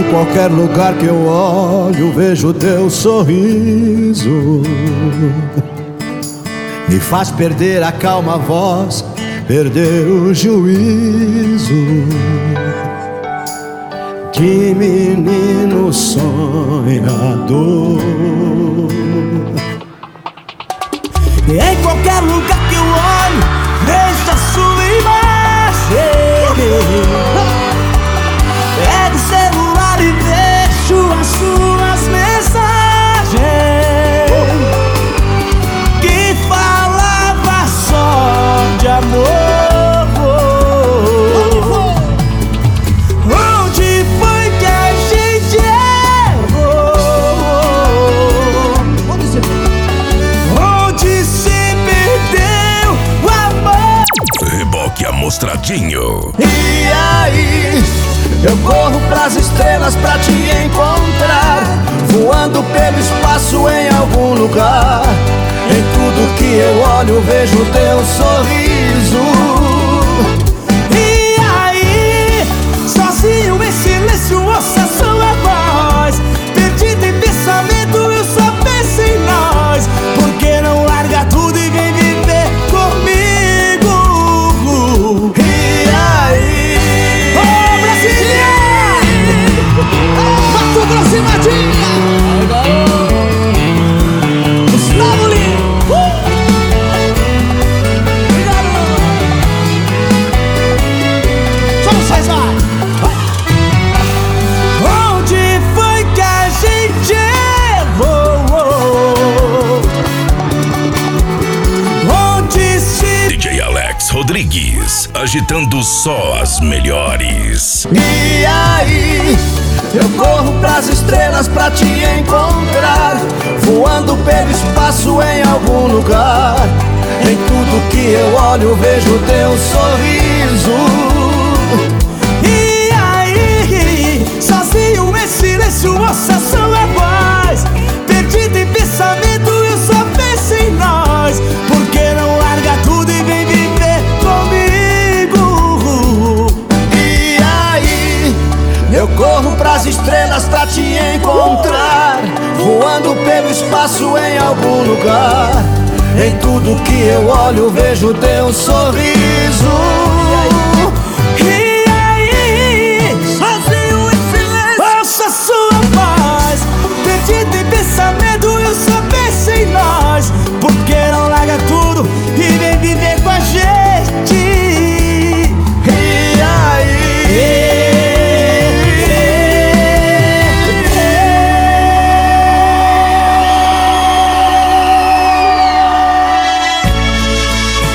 Em qualquer lugar que eu olho, vejo teu sorriso. Me faz perder a calma voz, perder o juízo. De menino sonhador. Em qualquer lugar que eu olho, vejo a sua imagem. Pego o celular e deixo as suas mensagens que falava só de amor. Amostradinho. E aí, eu corro pras estrelas pra te encontrar, voando pelo espaço em algum lugar. Em tudo que eu olho, vejo teu sorriso. E aí, sozinho em silêncio, ouço a sua voz. Perdido em pensamento, eu só penso em nós. Por que não larga tudo e vem viver comigo? Gustavo Lima, só vocês, vai. Onde foi que a gente errou? Onde se... DJ Alex Rodrigues, agitando só as melhores. E aí, eu corro pras estrelas pra te encontrar, voando pelo espaço em algum lugar. Em tudo que eu olho, vejo teu sorriso. E aí, sozinho em silêncio, ouço a sua voz. Perdido em pensamento, eu só penso em nós. Por que não larga tudo e vem viver comigo? E aí, eu corro pras estrelas pra te encontrar, voando pelo espaço em algum lugar. Em tudo que eu olho, vejo teu sorriso.